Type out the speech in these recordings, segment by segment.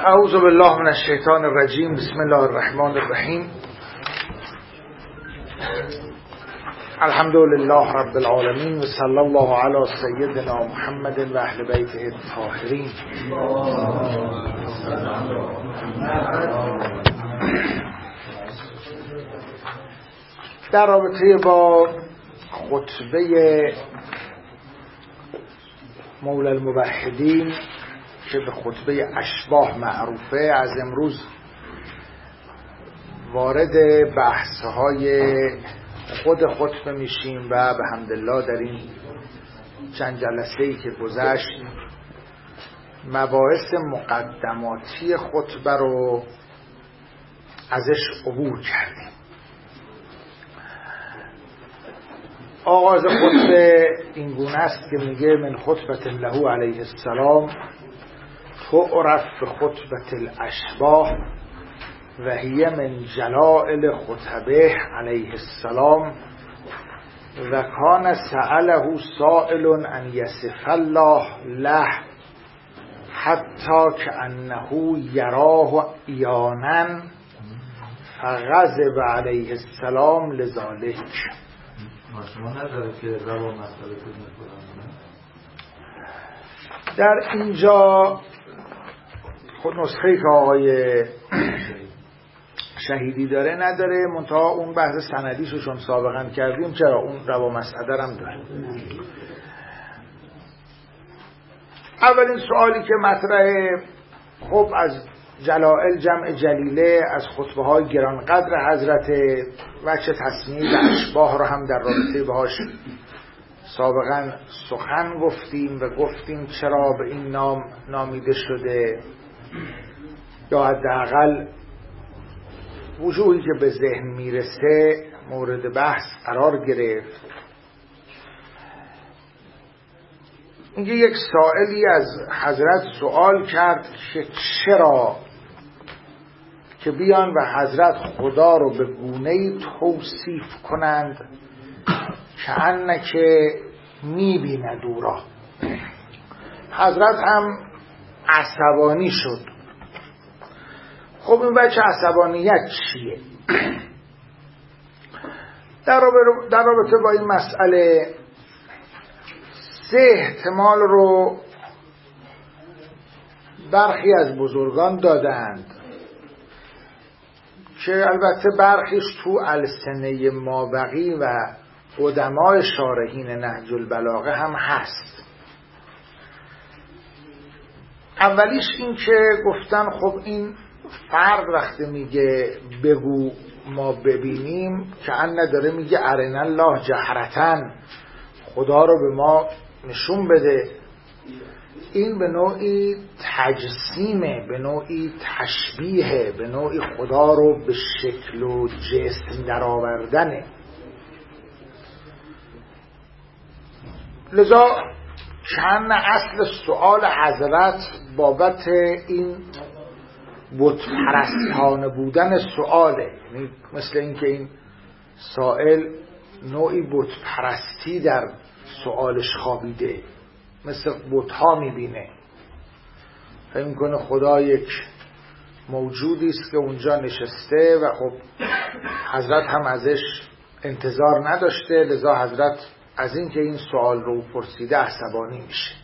اعوذ بالله من الشیطان الرجیم. بسم الله الرحمن الرحیم. الحمد لله رب العالمین و صلی الله علی سیدنا محمد و اهل بیته الطاهرین. در رابطه با خطبه مولا الموحدین که به خطبه اشباح معروفه، از امروز وارد بحث‌های خود خطبه میشیم و به حمدالله در این چند جلسه‌ای که گذشت مباحث مقدماتی خطبه رو ازش عبور کردیم. آغاز خطبه این گونه است که میگه من خطبه له علیه السلام تعرف به خطبه الاشباح و هی من جلائل خطبه علیه السلام و کان سأله سائل ان یصف الله له حتی کأنه یراه عیانا فغضب علیه السلام لذالک. شما نداره که روا مسئله در اینجا خود نسخه‌ای که آقای شهیدی داره نداره، منتها اون بحث سندیشو چون سابقا کردیم چرا اون روا مسئله هم داره. اولین سوالی که مطرحه، خب از جلائل جمع جلیله، از خطبه های گرانقدر حضرت وجه تصمیه و اشباح رو هم در رابطه باهاش سابقا سخن گفتیم و گفتیم چرا به این نام نامیده شده، یا حداقل وجوهی که به ذهن میرسه مورد بحث قرار گرفت. اینکه یک سائلی از حضرت سوال کرد که چرا که بیان و حضرت خدا رو به گونه‌ای توصیف کنند که انکه میبیند او را. حضرت هم عصبانی شد. خب این بچه عصبانیت چیه؟ در رابطه با این مسئله سه احتمال رو برخی از بزرگان دادند که البته برخیش تو السنه مابقی و قدمای شارحین نهج البلاغه هم هست. اولیش این که گفتن خب این فرد وقتی میگه بگو ما ببینیم که ان نداره، میگه ارنا الله جهرتن، خدا رو به ما نشون بده. این به نوعی تجسیمه، به نوعی تشبیه، به نوعی خدا رو به شکل و جسم در آوردنه. لذا چند اصل سؤال حضرت بابت این بت پرستانه بودن سؤاله، یعنی مثل اینکه این سائل نوعی بت پرستی در سؤالش خوابیده، مثل بت‌ها میبینه، فکر میکنه خدا یک موجودی است که اونجا نشسته و خب حضرت هم ازش انتظار نداشته، لذا حضرت از این که این سوال رو پرسیده عصبانی میشه.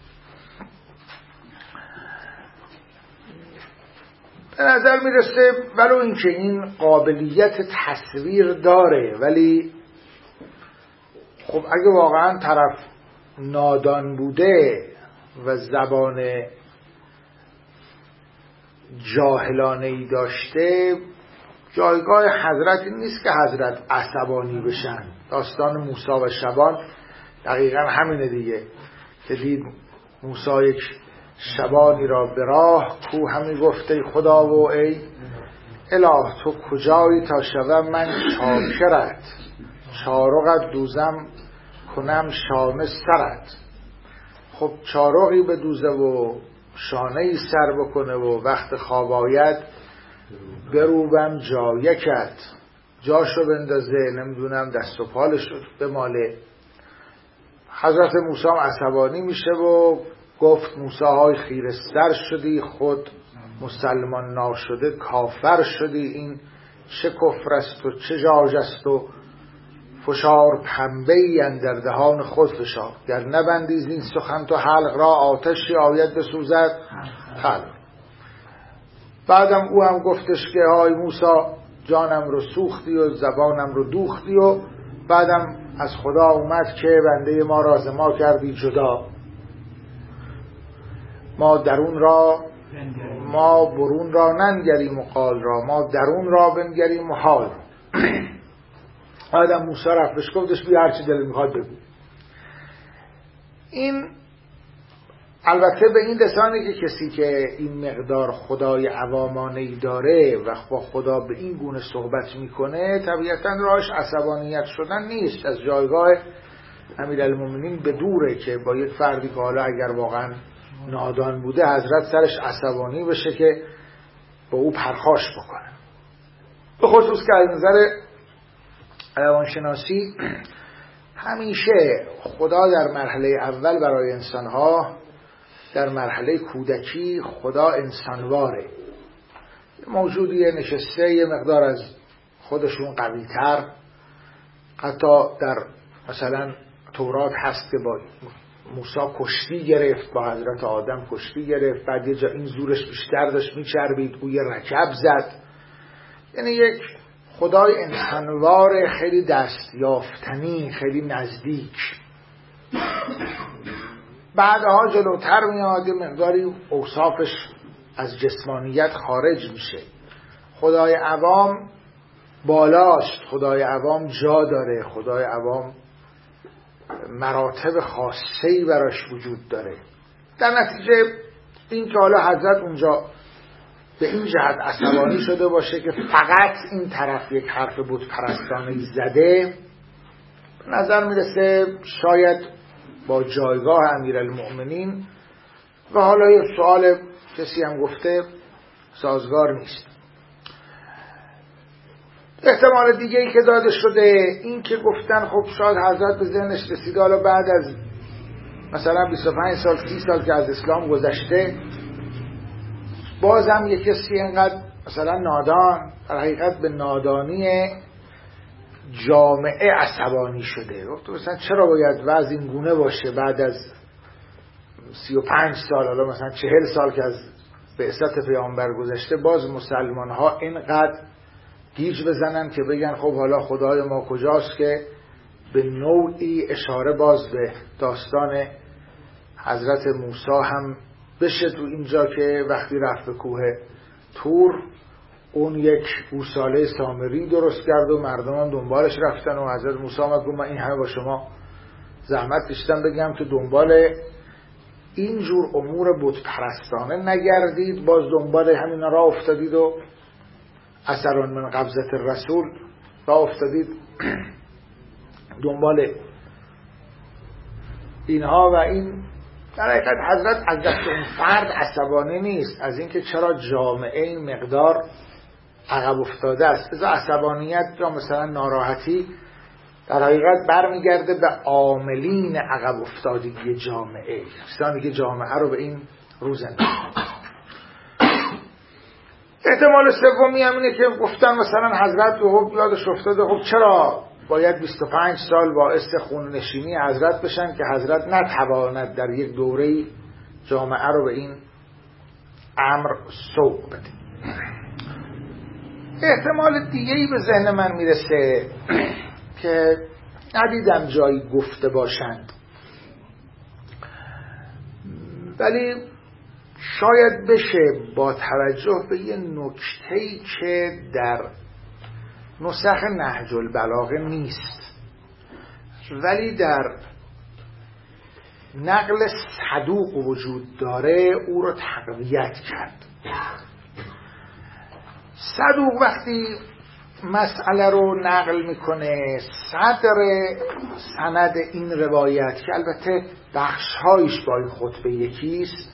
به نظر میرسه ولو اینکه این قابلیت تصویر داره، ولی خب اگه واقعا طرف نادان بوده و زبان جاهلانه‌ای داشته، جایگاه حضرت این نیست که حضرت عصبانی بشن. داستان موسی و شبان دقیقا همینه دیگه، که دید موسی یک شبانی را به راه، کو همی گفته خدا و ای اله تو کجایی تا شوم من چاکرت، چارقت دوزم کنم شانه سرت. خب چارقی به دوزه و شانه‌ای سر بکنه و وقت خواب آید بروبم جایکت، جاشو بندازه، نمیدونم دست و پالشو بماله. حضرت موسی عصبانی میشه و گفت موسی های خیرستر شدی، خود مسلمان ناشده کافر شدی، این چه کفر است و چه ژاژ است و فشار پنبه‌ای اندر دهان خود فشار. گر نبندی زین سخن تو حلق را، آتشی آید بسوزد خلق. بعدم او هم گفتش که های موسی جانم رو سوختی و زبانم رو دوختی، و بعدم از خدا اومد که بنده ما را ز ما کردی جدا. ما درون را ما برون را ننگریم و قال را، ما درون را بنگریم و حال. بعدم موسی رفتش گفتش بیا هرچی دل میخواد بگو. این البته به این لسانی که کسی که این مقدار خدای عوامانه‌ای داره و با خدا به این گونه صحبت میکنه طبیعتاً راهش عصبانیت شدن نیست. از جایگاه امیرالمومنین به دوره که با یک فردی که حالا اگر واقعا نادان بوده حضرت سرش عصبانی بشه که با او پرخاش بکنه. به خصوص که از نظر روانشناسی همیشه خدا در مرحله اول برای انسانها، در مرحله کودکی خدا انسانواره، موجودیه نشسته یه مقدار از خودشون قوی‌تر. حتی در مثلا تورات هست که با موسی کشتی گرفت، با حضرت آدم کشتی گرفت، بعد یه جا این زورش بیشتر داشت میچربید، او یه رکب زد. یعنی یک خدای انسانوار خیلی دستیافتنی، خیلی نزدیک. بعدها جلوتر میاد یه مقداری اوصافش از جسمانیت خارج میشه. خدای عوام بالاست، خدای عوام جا داره، خدای عوام مراتب خاصه‌ای براش وجود داره. در نتیجه این که حالا حضرت اونجا به این جهت عصبانی شده باشه که فقط این طرف یک حرف بت پرستانه‌ای زده، به نظر میرسه شاید با جایگاه امیرالمؤمنین و حالا یه سوال کسی هم گفته سازگار نیست. احتمال دیگه ای که داده شده این که گفتن خب شاید حضرت به ذهنش رسیده حالا بعد از مثلا 25 سال 30 سال که از اسلام گذشته بازم یک کسی اینقدر مثلا نادان، در حقیقت به نادانی جامعه عصبانی شده. گفت مثلا چرا باید وضع این گونه باشه بعد از 35 سال حالا مثلا 40 سال که از بعثت پیامبر گذشته باز مسلمان ها اینقدر گیج بزنن که بگن خب حالا خدای ما کجاست، که به نوعی اشاره باز به داستان حضرت موسی هم بشه تو اینجا که وقتی رفت به کوه طور اون یک گوساله سامری درست کرد و مردمان دنبالش رفتن و حضرت موسی آمد گفت من این همه با شما زحمت کشیدم بگم که دنبال اینجور امور بت پرستانه نگردید، باز دنبال همین راه افتادید و اثران من قبضت الرسول راه افتادید دنبال اینها. و این در حقیقت حضرت از دست اون فرد عصبانی نیست، از اینکه چرا جامعه این مقدار عقب افتاده است. از عصبانیت یا مثلا ناراحتی در حقیقت برمیگرده به عاملین عقب افتادگی جامعه، کسانی که جامعه رو به این روز انداختن. احتمال سومی هم اینه که گفتن مثلا حضرت خب یادش افتاده خب چرا باید 25 سال باعث خون نشینی حضرت بشن که حضرت نتواند در یک دوره‌ای جامعه رو به این امر سوق بده. احتمال دیگه‌ای به ذهن من میرسه که ندیدم جایی گفته باشند، ولی شاید بشه با توجه به یه نکته‌ای که در نسخ نهج البلاغه نیست ولی در نقل صدوق وجود داره او رو تقویت کرد. صدوق وقتی مسئله رو نقل میکنه صدر سند این روایت که البته بخشهایش با این خطبه یکیست،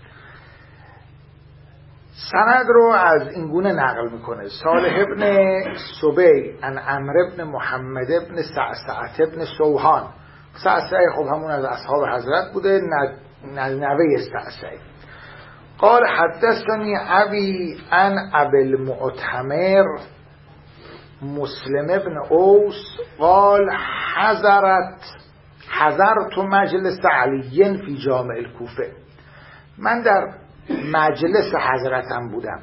سند رو از این گونه نقل میکنه: صالح ابن سبی عن عمرو ابن محمد ابن سعسعة ابن سوحان. سعسعة خب همون از اصحاب حضرت بوده، نوه سعسعة. قال حدثني ابي عن ابي المعتمر مسلم ابن اوس قال حضرت مجلس علی فی جامع الکوفه. من در مجلس حضرتم بودم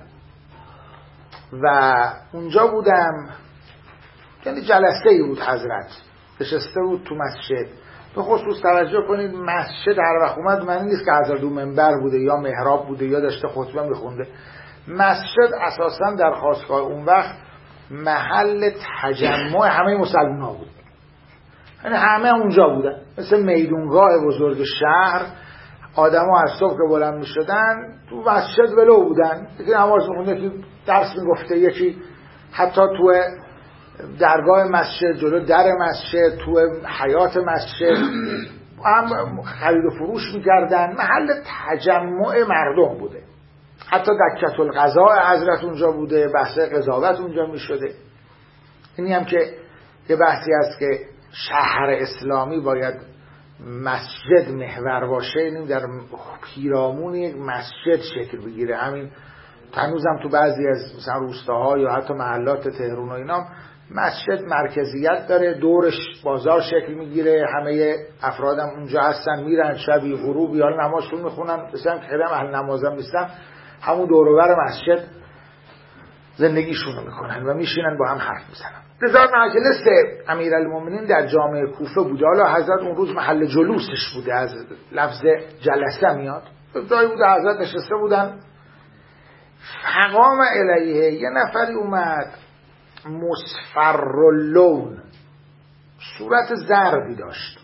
و اونجا بودم، یعنی جلسه ای بود، حضرت نشسته بود تو مسجد. به خصوص توجه کنید مسجد هر وقت اومد معنی نیست که حضرت اون منبر بوده یا محراب بوده یا داشته خطبه میخونده. مسجد اساسا در خاصگاه اون وقت محل تجمع همه مسلمان ها بود، یعنی همه اونجا بودن، مثل میدونگاه بزرگ شهر. آدم ها از صبح که بلند می شدن تو مسجد ولو بودن، یکی نماز می خونده، یکی درس می گفته، یکی حتی تو درگاه مسجد، جلو در مسجد، تو حیات مسجد هم خرید و فروش می کردن. محل تجمع مردم بوده. حتی دکة القضاء حضرت اونجا بوده، بحث قضاوت اونجا می شده. اینی هم که یه بحثی هست که شهر اسلامی باید مسجد محور باشه، این در پیرامون یک مسجد شکل بگیره. همین هنوزم تو بعضی از مثلا روستاها یا حتی محلات تهران و اینا مسجد مرکزیت داره، دورش بازار شکل میگیره، همه افرادم اونجا هستن، میرن شبی غروبی حالا نمازشون میخونن، مثلا که خیلی اهل نمازم نیستن، همون دور و بر مسجد زندگیشونو میکنن و میشینن با هم حرف میزنن. لذا مجلس امیرالمومنین در جامع کوفه بوده. حالا حضرت اون روز محل جلوسش بوده، از لفظ جلسه میاد، جایی بوده حضرت نشسته بودن. فقام الیه، یه نفری اومد مصفر اللون، صورت زردی داشت،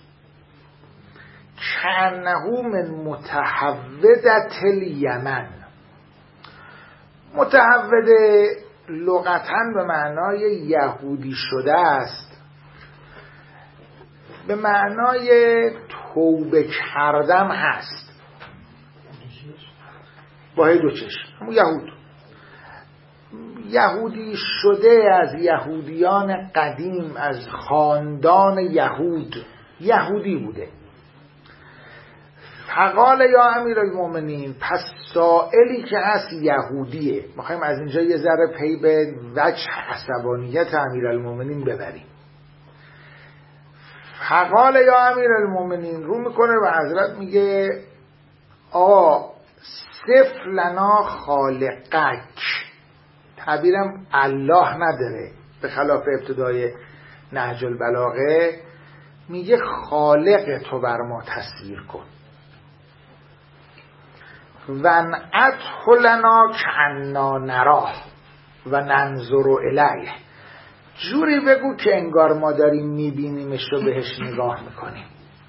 کانه من متحودة الیمن. متحوده لغتاً به معنای یهودی شده است، به معنای توبه کردم هست، با دو چشم، همون یهودی شده، از یهودیان قدیم، از خاندان یهودی بوده. فقال یا امیرالمومنین، پس سائلی که هست یهودیه. میخوایم از اینجا یه ذره پی به وجه عصبانیت امیرالمومنین ببریم. فقال یا امیرالمومنین، رو میکنه و حضرت میگه صف لنا خالقک. تعبیرم الله نداره، به خلاف ابتدای نهج البلاغه میگه خالق تو بر ما تصویر کن. ونعته لنا کأننا نراه و ننظر الیه. جوری بگو که انگار ما داریم میبینیمش و بهش نگاه میکنیم.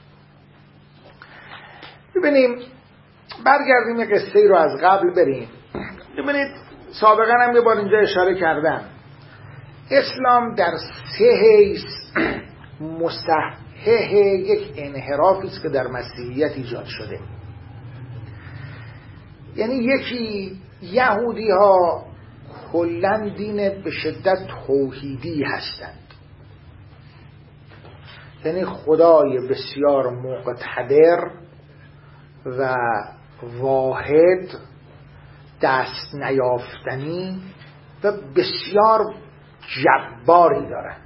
ببینیم، برگردیم یه قصه رو از قبل بریم. ببینید سابقا هم یه بار اینجا اشاره کردم، اسلام در سه حیث مصحح یک انحرافی است که در مسیحیت ایجاد شده. یعنی یکی، یهودی ها کلاً دین به شدت توحیدی هستند، یعنی خدای بسیار مقتدر و واحد، دست نیافتنی و بسیار جباری دارند.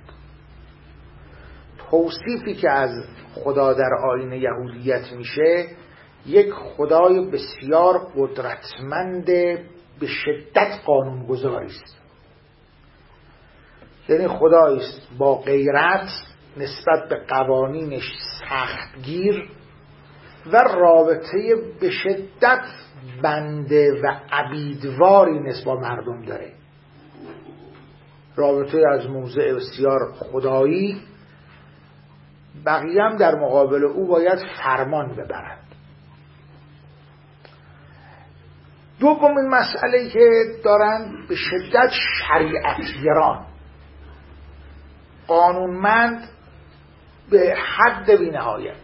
توصیفی که از خدا در آیین یهودیت میشه، یک خدای بسیار قدرتمند به شدت قانونگذاری است. یعنی خدایی است با غیرت نسبت به قوانینش سختگیر و رابطه به شدت بنده و عبیدواری نسبت با مردم داره. رابطه از موضع بسیار خدایی، بقیه هم در مقابل او باید فرمان ببرند. دومین مسئله که دارند، به شدت شریعتگران، قانونمند به حد بی‌نهایت.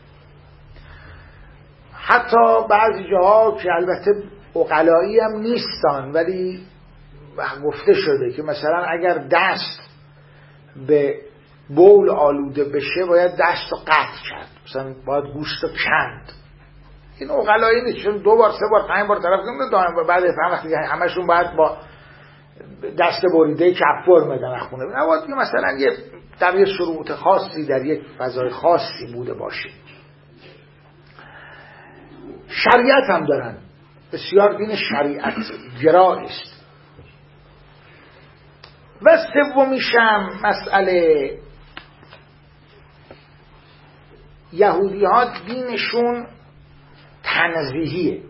حتی بعضی جاها که البته عقلایی هم نیستن، ولی گفته شده که مثلا اگر دست به بول آلوده بشه باید دست رو قطع کرد، مثلا باید گوشت رو کند. این عقلایی نیست، چون 2 بار 3 بار 5 بار طرف کنه دائما بعد فهم وقتی همشون باید با دست بریده کف فرم بدن خونه. نباید که مثلا یه در یه شروط خاصی در یک فضای خاصی بوده باشه. شریعت هم دارن، بسیار دین شریعت گرا است. و سومیشم مسئله یهودی ها دینشون تنزیهیه،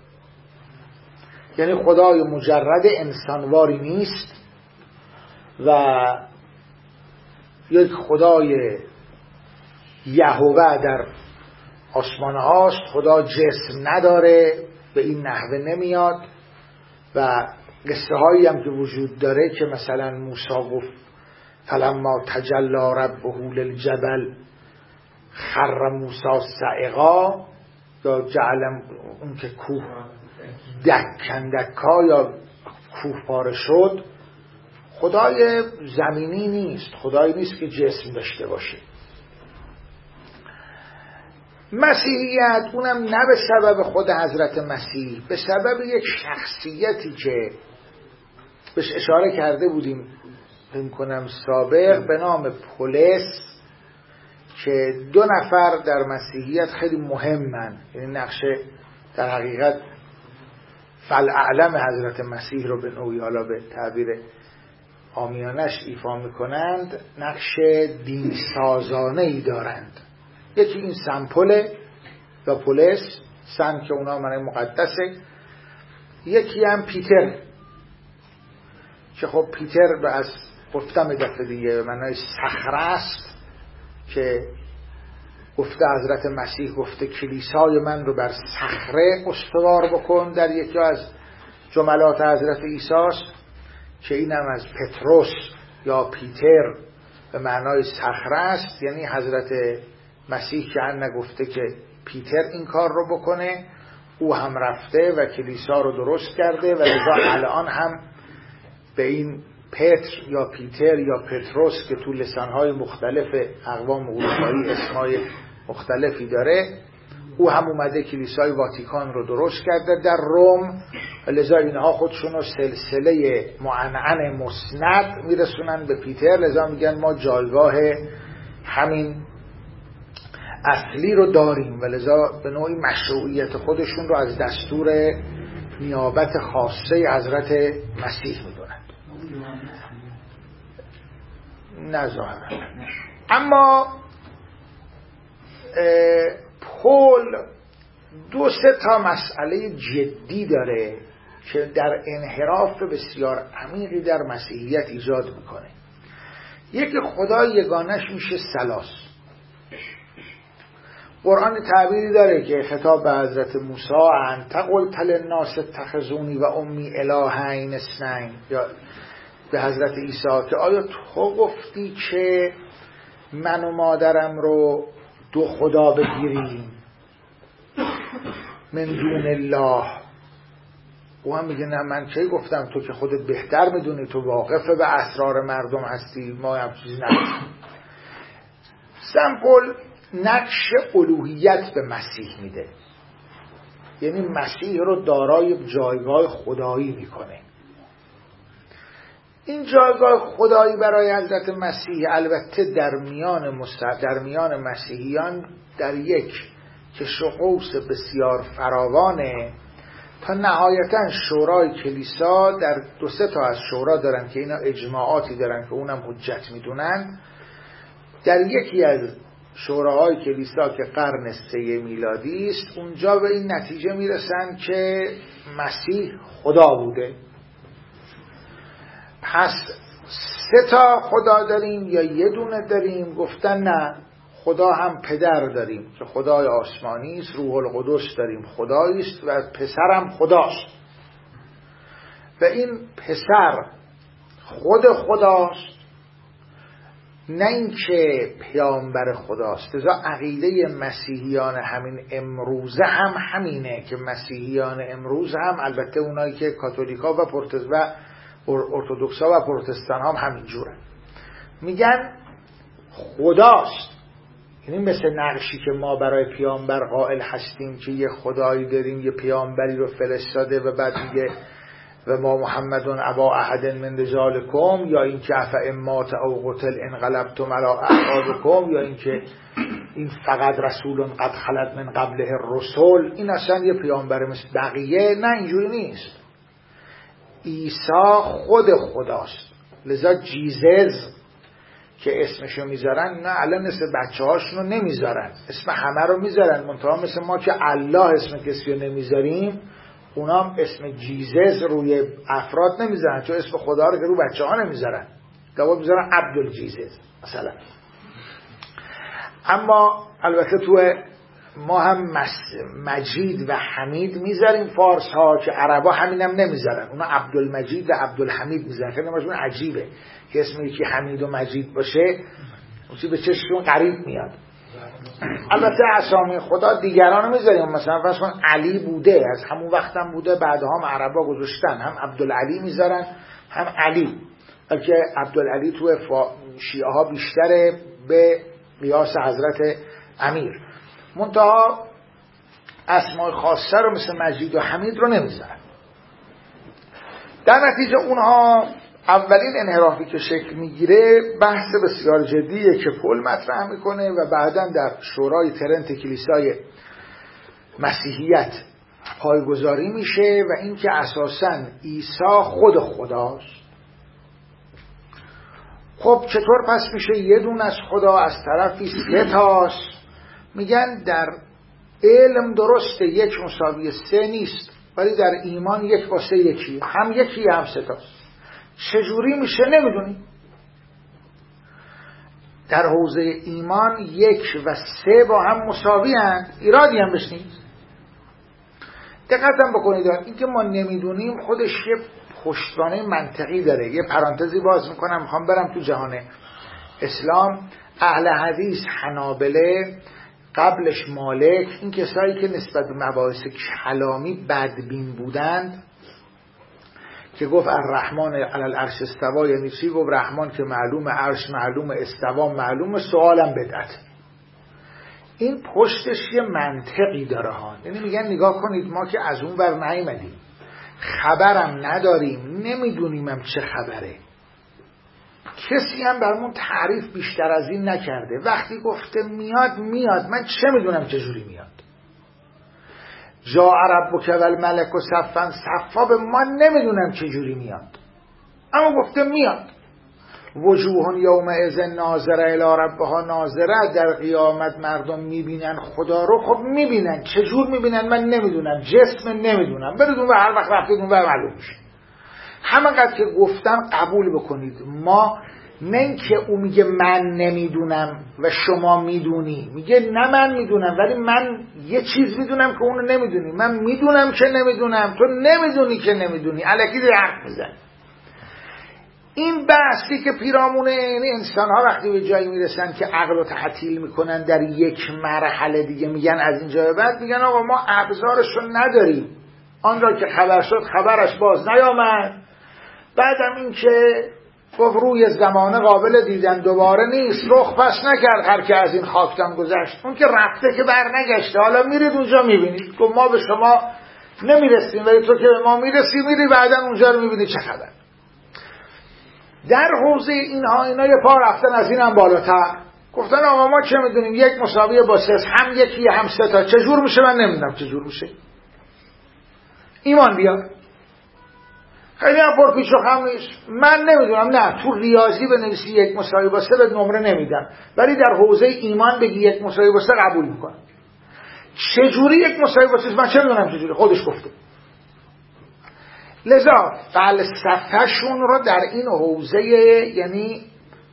یعنی خدای مجرد انسانواری نیست و یک خدای یهوه در آسمان هاست، خدا جسم نداره، به این نحوه نمیاد. و قصه هایی هم که وجود داره که مثلا موسی گفت فلما تجلی ربه للجبل خر موسی صعقا، یا جعلم اون که کوه دکا یا کوه پاره شد. خدای زمینی نیست، خدایی نیست که جسم داشته باشه. مسیحیت اونم نه به سبب خود حضرت مسیح، به سبب یک شخصیتی که بهش اشاره کرده بودیم فکر کنم سابق به نام پولس، که 2 نفر در مسیحیت خیلی مهمن، یعنی نقشه در حقیقت فالاعلم حضرت مسیح رو به نوعی حالا به تعبیر عامیانش ایفا میکنند، نقش دینسازانه‌ای دارند. یکی این سمپله یا پولس، سم که اونا معنی مقدسه. یکی هم پیتر که خب پیتر به از گفتم دفعه دیگه معنی صخره است، که گفته حضرت مسیح گفته کلیسای من رو بر صخره استوار بکن، در یکی از جملات حضرت عیسی است، که اینم از پتروس یا پیتر به معنای صخره است. یعنی حضرت مسیح که نگفته که پیتر این کار رو بکنه، او هم رفته و کلیسا رو درست کرده و لذا الان هم به این پتر یا پیتر یا پتروس که تو لسانهای مختلف اقوام اروپایی اسمای مختلفی داره، او هم اومده کلیسای واتیکان رو درست کرده در روم و لذا اینها خودشون رو سلسله معنعن مسند میرسونن به پیتر. لذا میگن ما جایگاه همین اصلی رو داریم و لذا به نوعی مشروعیت خودشون رو از دستور نیابت خاصه حضرت مسیح میدونن. نه ظاهرا. اما پول 2-3 تا مسئله جدی داره که در انحراف بسیار عمیقی در مسیحیت ایجاد میکنه. یکی خدای یگانش میشه ثلاث. قرآن تعبیری داره که خطاب به حضرت موسی انت قلت للناس اتخذونی و امی الهین اثنین، یا به حضرت عیسی که آیا تو گفتی که من و مادرم رو 2 خدا بگیریم من دون الله؟ او هم میگه نه من کی گفتم، تو که خودت بهتر میدونی، تو واقف به اسرار مردم هستی، ما هم چیزی نگفتیم. سمپل نقش الوهیت به مسیح میده، یعنی مسیح رو دارای جایگاه خدایی میکنه. این جایگاه خدایی برای حضرت مسیح البته در میان مسیحیان در یک کش و قوس بسیار فراوانه، تا نهایتا شورای کلیسا در 2-3 تا از شورا دارن که اینا اجماعاتی دارن که اونم حجت میدونن. در یکی از شوراهای کلیسا که قرن 3 میلادی است، اونجا به این نتیجه میرسن که مسیح خدا بوده. پس 3 تا خدا داریم یا 1 دونه داریم؟ گفتن نه، خدا هم پدر داریم که خدای آسمانی است، روح القدس داریم خدایی است و پسر هم خداست و این پسر خود خداست، نه اینکه پیامبر خداست. لذا عقیده مسیحیان همین امروزه هم همینه که مسیحیان امروز هم، البته اونایی که کاتولیکا و ارتدوکسا و پروتستان هم همین جوره، میگن خداست، یعنی مثل نقشی که ما برای پیامبر قائل هستیم که یه خدایی داریم، یه پیامبری رو فرستاده و بعد میگه و ما محمدون ابا احد من رجالکم، یا این که افئمات او قتل انقلبتم علی اعقابکم، یا این که این فقط رسول قد خلت من قبله الرسل. این اصلا یه پیامبر مثل بقیه نه، اینجوری نیست. عیسی خود خداست. لذا جیزز که اسمشو میذارن نه الان اسم بچه هاشونو نمیذارن، اسم همه رو میذارن، منطقه مثل ما که الله اسم کسی رو نمیذاریم، اونا هم اسم جیزز روی افراد نمیذارن، چون اسم خدا رو که رو بچه ها نمیذارن، دوباره میذارن عبدالجیزز مثلا. اما البته تو ما هم مجید و حمید میذاریم فارس ها، که عربا همینم نمیذارن، اونا عبدالمجید و عبدالحمید میذارن. خیلی نماشون عجیبه که اسم یکی حمید و مجید باشه، اونچه به چشمون غریب میاد. البته اسامی خدا دیگران رو میذاریم، مثلا فرض کن علی بوده، از همون وقت هم بوده، بعدها هم عربا گذاشتن، هم عبدالعلی میذارن هم علی، بلکه عبدالعلی تو شیعه ها بیشتره به قیاس حضرت امیر. منتها اسمای خاصه رو مثل مجید و حمید رو نمیذارن. در نتیجه اونها اولین انحرافی که شکل میگیره بحث بسیار جدیه که پل مطرح میکنه و بعداً در شورای ترنت کلیسای مسیحیت پایگذاری میشه، و این که اساساً عیسی خود خداست. خب چطور پس میشه یه دون از خدا از طرفی سه تاست؟ میگن در علم درسته 1=3 نیست، ولی در ایمان 1/3 یکی، هم یکی هم سه تاست. چجوری میشه نمیدونی. در حوزه ایمان 1 و 3 با هم مساوی هستند، ایرادی هم بهش نیست. دقت هم بکنید این که ما نمیدونیم خودش یه پشتوانه منطقی داره. یه پرانتزی باز میکنم، میخوام برم تو جهان اسلام. اهل حدیث، حنابله، قبلش مالک، این کسایی که نسبت به مباحث کلامی بدبین بودند، که گفت الرحمن علی العرش استوا، یعنی چی؟ گفت رحمان که معلوم، عرش معلوم، استوا معلوم، سوالم بدعت. این پشتش یه منطقی داره ها. یعنی میگن نگاه کنید ما که از اون بر نیامدیم، خبرم نداریم، نمیدونیمم چه خبره، کسی هم برمون تعریف بیشتر از این نکرده. وقتی گفته میاد میاد، من چه میدونم چه جوری میاد. جاء ربک والملک صفا صفا، به ما نمیدونم چه جوری میاد، اما گفته میاد. وجوه یومئذ ناظره الی ربها ناظره، در قیامت مردم میبینن خدا رو. خب میبینن، چه جور میبینن من نمیدونم، جسم نمیدونم، بردون و هر وقت رفتید اون بر معلوم میشه. همانقدر که گفتم قبول بکنید، ما نه اینکه او میگه من نمیدونم و شما میدونی، میگه نه من میدونم ولی من یه چیز میدونم که اونو نمیدونی، من میدونم که نمیدونم، تو نمیدونی که نمیدونی، الکی داری حرف میزنی. این بحثی که پیرامونه یعنی انسان ها وقتی به جایی میرسن که عقل رو تعطیل میکنن در یک مرحله دیگه، میگن از اینجا بعد میگن آقا ما ابزارشو نداریم، آن را که خبر شد خبرش باز نیامد، بعدم این که گفت روی زمانه قابل دیدن دوباره نیست، رخ پس نکرد هر که از این خاکدان گذشت. اون که رفته که بر نگشته، حالا میرید اونجا میبینید. گفت ما به شما نمیرسیم ولی تو که به ما میرسی، میری بعدا اونجا رو میبینی چه خبر. در حوزه اینها اینا یه پا رفتن از این هم بالاتر، گفتن آقا ما چه میدونیم 1=3، هم یکی هم سه تا، چجور میشه من نمیدونم چجور میشه. ایمان بیار، خیلی هم پرپیچ و خم نیست، من نمیدونم. نه تو ریاضی بنویسی 1=3 به نمره نمیدم، ولی در حوزه ایمان بگی 1=3 قبول میکنم. چجوری 1=3 من چه میدونم چجوری، خودش گفته. لذا فلسفهشون رو در این حوزه یعنی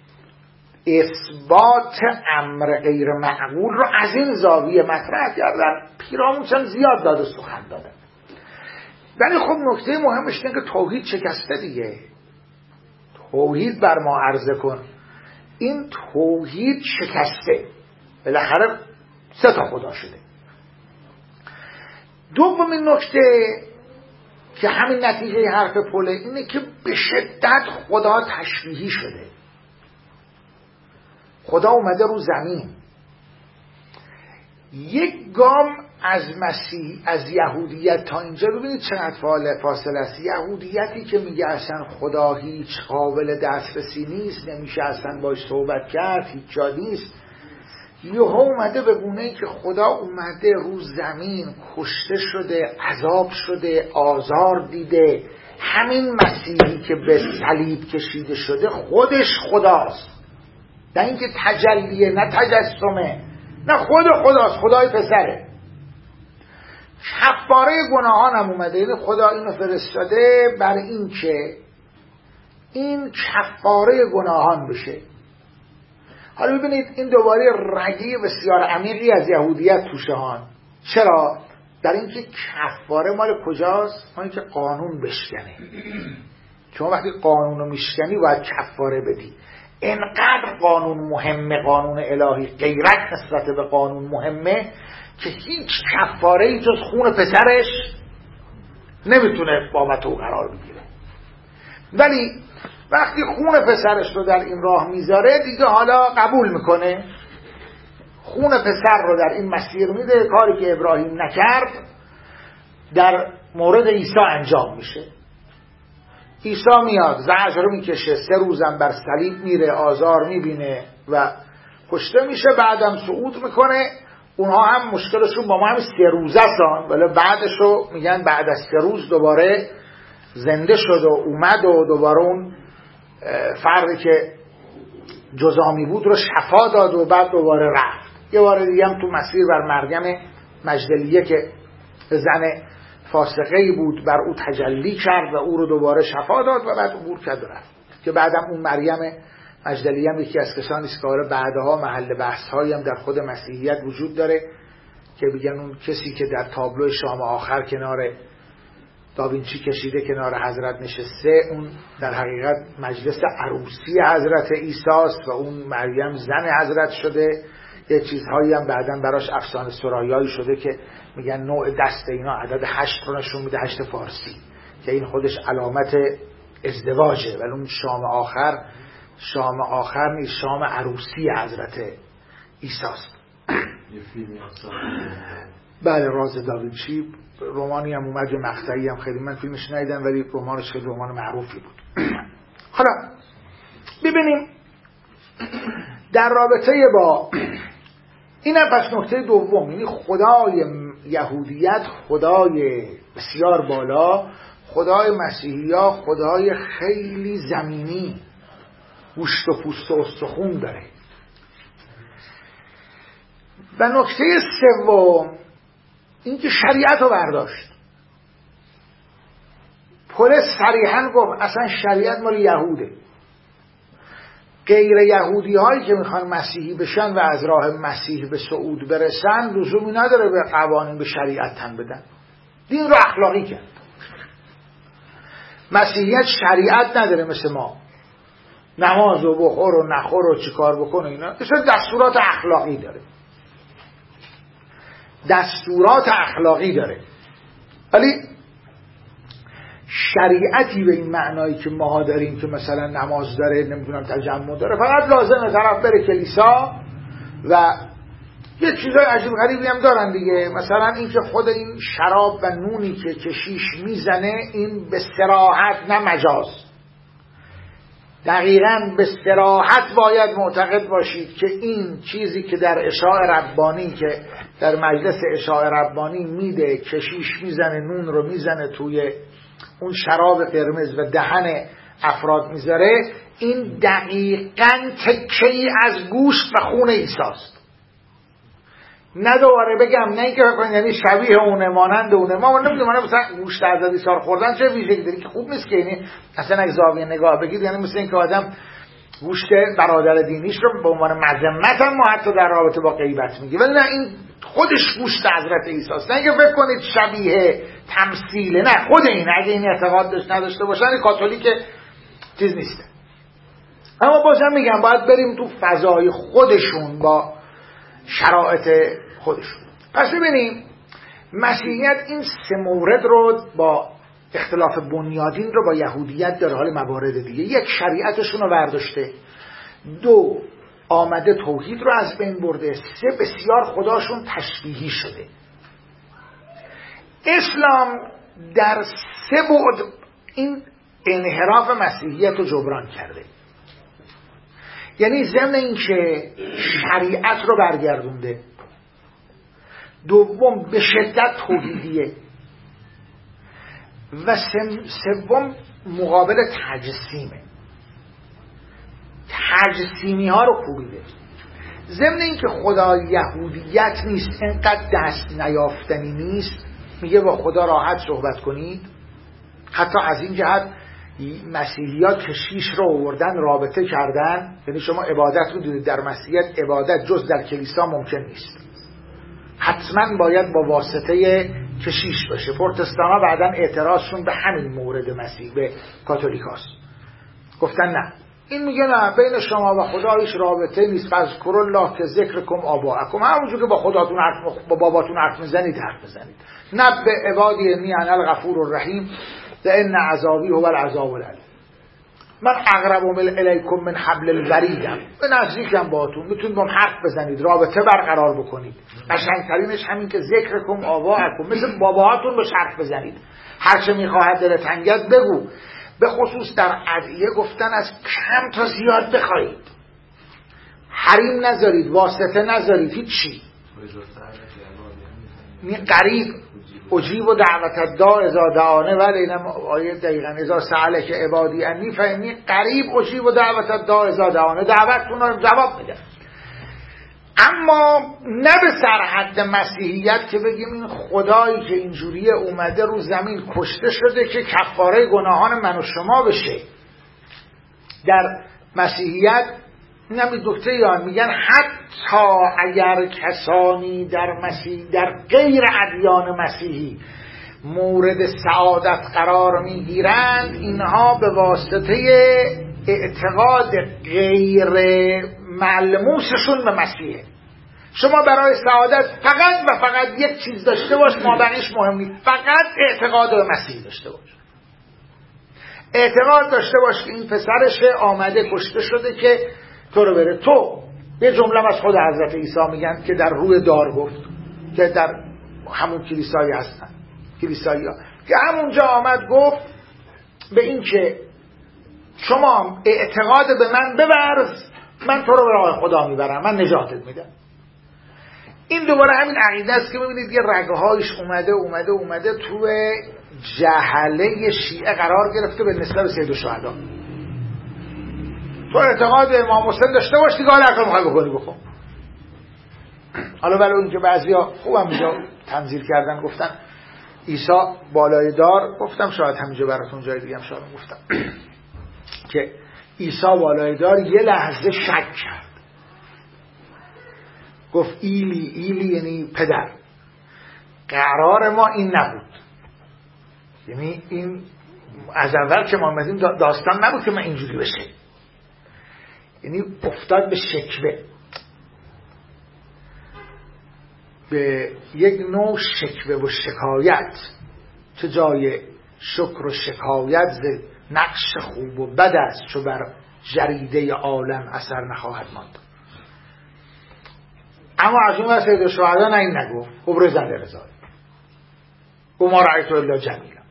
اثبات امر غیر معقول رو از این زاویه مطرح کردن. پیرامون چند زیاد داد و سخن دادن، ولی خب نکته مهمش اینه که توحید شکسته دیگه. توحید بر ما عرضه کن، این توحید شکسته، بالاخره 3 تا خدا شده. دومین نکته که همین نتیجه حرف پله اینه که به شدت خدا تشبیهی شده. خدا اومده رو زمین، یک گام از مسیح، از یهودیت تا اینجا ببینید چقدر فاصله است. یهودیتی که میگه اصلا خدا هیچ قابل دسترسی نیست، نمیشه اصلا باش صحبت کرد، هیچ جا نیست، یهو اومده به گونه‌ای که خدا اومده رو زمین کشته شده، عذاب شده، آزار دیده. همین مسیحی که به صلیب کشیده شده خودش خداست، نه اینکه تجلیه، نه تجسمه، نه خود خداست، خدای پسره. کفاره گناهان هم اومده، یعنی خدا اینو فرستاده برای این که این کفاره گناهان بشه. حالا ببینید این دوباره رگی بسیار عمیقی از یهودیت توشه هان. چرا؟ در اینکه کفاره مال کجاست؟ مال اینکه قانون بشکنه. چون وقتی قانون رو میشکنی باید کفاره بدی. انقدر قانون مهمه، قانون الهی، غیرت نسبت به قانون مهمه که هیچ کفاره‌ای جز خون پسرش نمیتونه بابت او قرار بگیره. ولی وقتی خون پسرش رو در این راه میذاره دیگه حالا قبول میکنه، خون پسر رو در این مسیر میده. کاری که ابراهیم نکرد در مورد عیسی انجام میشه. عیسی میاد، زجر رو میکشه، 3 روزم بر صلیب میره، آزار میبینه و کشته میشه، بعدم صعود میکنه. اونها هم مشکلشون با ما هم 3 روزه سان، ولی بعدش رو میگن بعد از 3 روز دوباره زنده شد و اومد و دوباره اون فردی که جزامی بود رو شفا داد و بعد دوباره رفت. یه بار دیگه هم تو مسیر بر مریم مجدلیه که زن فاسقه‌ای بود بر او تجلی کرد و او رو دوباره شفا داد و بعد عبور کرد و رفت. که بعدم اون مریم مجدلیه هم یکی از کسانی است که بعدها محل بحث‌هایی هم در خود مسیحیت وجود داره که میگن اون کسی که در تابلو شام آخر کنار داوینچی کشیده کنار حضرت نشسته، اون در حقیقت مجلس عروسی حضرت عیسی است و اون مریم زن حضرت شده. یه چیزهایی هم بعداً براش افسانه سرایایی شده که میگن نوع دست اینا عدد 8 رو نشون میده، 8 فارسی، که این خودش علامت ازدواجه. ولی اون شام آخر نیست، شام عروسی حضرت عیسی است. بله، راز داوینچی رمانی هم اومد، مقطعی هم، خیلی من فیلمش ندیدم ولی رمانش خیلی رمان معروفی بود. حالا ببینیم در رابطه با این هم پس نکته دوم، یعنی خدای یهودیت خدای بسیار بالا، خدای مسیحیا خدای خیلی زمینی، گوشت و پوست و استخون داره. و نکته سوم این که شریعت رو برداشت. پولس صریحاً گفت اصلا شریعت مال یهوده. غیر یهودی هایی که میخوان مسیحی بشن و از راه مسیح به صعود برسن لزومی نداره به قوانین، به شریعت تن بدن. دین رو اخلاقی کرد. مسیحیت شریعت نداره مثل ما، نماز و بخور و نخور و چیکار بکن اینا. مثلا دستورات اخلاقی داره، دستورات اخلاقی داره. ولی شریعتی به این معنایی که ما داریم که مثلا نماز داره، نمیدونم تجمع داره، فقط لازمه طرف بره کلیسا و یه چیزای عجیب غریبی هم دارن دیگه. مثلا این که خود این شراب و نونی که کشیش میزنه این به صراحت نه مجاز، دقیقاً به صراحت باید معتقد باشید که این چیزی که در اشاع ربانی، که در مجلس اشاع ربانی میده، کشیش میزنه، نون رو میزنه توی اون شراب قرمز و دهن افراد میذاره، این دقیقاً تکه‌ای از گوشت و خون عیسی است. نه دوباره بگم، نه اینکه بکنید یعنی شبیه اونه، مانند اونه. ما نمیدونم مثلا گوشت از عیسی خوردن چه ویژگی داره که خوب نیست که، یعنی اصلا اگه زاویه نگاه بگید یعنی مثل اینکه آدم گوشت برادر دینیش رو به عنوان مذمت هم حتی در رابطه با غیبت میگه. ولی نه، این خودش گوشت حضرت عیسی است. نه اینکه فکر کنید شبیه تمثیله، نه، خود این اگه این اعتقاد نداشته باشن کاتولیک چیز نیست. اما بازم میگم باید بریم تو فضای خودشون با شرایط خودشون. پس ببینیم مسیحیت این 3 مورد رو با اختلاف بنیادین رو با یهودیت داره، حال موارد دیگه. 1 شریعتشون رو برداشته، 2 آمده توحید رو از بین برده، 3 بسیار خداشون تشبیهی شده. اسلام در 3 بعد این انحراف مسیحیت رو جبران کرده. یعنی ضمن این که شریعت رو برگردونده، دوم به شدت توحیدیه و سوم مقابل تجسیمه، تجسیمی ها رو کوبیده. ضمن این که خدا یهودیت نیست، اینقدر دست نیافتنی نیست، میگه با خدا راحت صحبت کنید. حتی از این جهت مسیحیات کشیش رو آوردن رابطه کردن، یعنی شما عبادت رو دیدید در مسیحیت، عبادت جز در کلیسا ممکن نیست، حتما باید با واسطه کشیش باشه. پروتستانا بعدن اعتراضشون به همین مورد مسیح به کاتولیکاست، گفتن نه، این میگه نه، بین شما و خدا هیچ رابطه نیست، فذکر الله که ذکرکم آباءکم، همونجور که با خداتون با باباتون حرف میزنید حرف بزنید. نبئ عبادی انی انا الغفور الرحیم لان عذابی هو العذاب العلیم. من اقرب الیکم من حبل الورید، به نزدیکم باهاتون، میتونید با هم حرف بزنید، رابطه برقرار بکنید. قشنگترینش همین که ذکرکم آباءکم، مثل باباهاتون بهش حرف بزنید، هر چه میخواهد دلت تنگت بگو. به خصوص در ادعیه گفتن از کم تا زیاد بخواهید، حریم نذارید، واسطه نذارید، هیچی. قریب اجیب و دعوت الداع اذا دعانه، ولی اینم آیه دقیقاً اذا سألک عبادی انی فانی قریب اجیب و دعوت الداع اذا دعانه، دعوتتون رو جواب میده. اما نه به سرحد مسیحیت که بگیم این خدایی که اینجوری اومده رو زمین کشته شده که کفاره گناهان من و شما بشه. در مسیحیت نمی دکتر یان میگن حتی اگر کسانی در غیر ادیان مسیحی مورد سعادت قرار میگیرند، اینها به واسطه اعتقاد غیر ملموسشون به مسیحه. شما برای سعادت فقط و فقط یک چیز داشته باش، ما بقیش مهم نیست، فقط اعتقاد به مسیح داشته باش. اعتقاد داشته باش که این پسرش آمده کشته شده که تو رو بره. تو یه جمله از خود حضرت عیسی میگن که در روی دار گفت، که در همون کلیسایی هستن، کلیسایی ها، که همونجا آمد گفت به این که شما اعتقاد به من بورز، من تو رو به راه خدا میبرم، من نجاتت میدم. این دوباره همین عقیده است که ببینید یه رگه‌هایش اومده تو جهله شیعه قرار گرفته به نسبت سید الشهدا. تو اعتقاد امام حسین داشته باش دیگه، حالا هر کاری بکنی بکن. حالا ولی اون که بعضیا خوبم اینجا تنزیل کردن گفتن عیسی بالای دار، گفتم شاید همینجا براتون جای دیگه هم شاید گفتم که عیسی بالای دار یه لحظه شک کرد، گفت ایلی یعنی پدر. قرار ما این نبود، یعنی این از اول که ما آمدیم داستان نبود که من اینجوری بشه، یعنی افتاد به شکوه، به یک نوع شکوه و شکایت، چه جای شکر و شکایت ز نقش خوب و بد است، چو بر جریده عالم اثر نخواهد ماند. اما از اون سید الشهدا نه این نگفت، خب رزن رضای و ما رأیت الا جمیلا.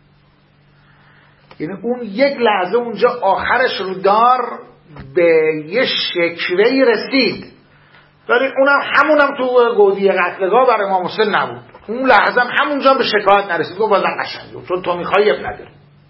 یعنی اون یک لحظه اونجا آخرش رو دار به یه شکوهی رسید، ولی همونم تو گودی قتلگاه برای امام حسین نبود. اون لحظه همونجا به شکایت نرسید، گفت بازم قشنگه، چون تو میخوایی اب نداری.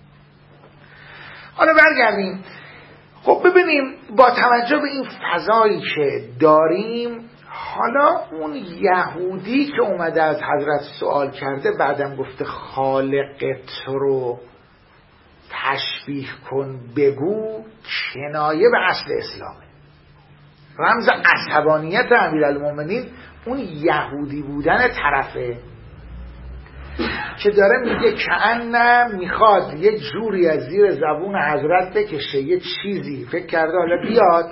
حالا برگردیم، خب ببینیم با توجه به این فضایی که داریم، حالا اون یهودی که اومده از حضرت سوال کرده، بعدم گفته خالق تو رو تشبیه کن بگو، کنایه به اصل اسلامه. رمز عصبانیت امیرالمومنین اون یهودی بودن طرفه که داره میگه کأن میخواد یه جوری از زیر زبون حضرت بکشه، یه چیزی فکر کرده حالا بیاد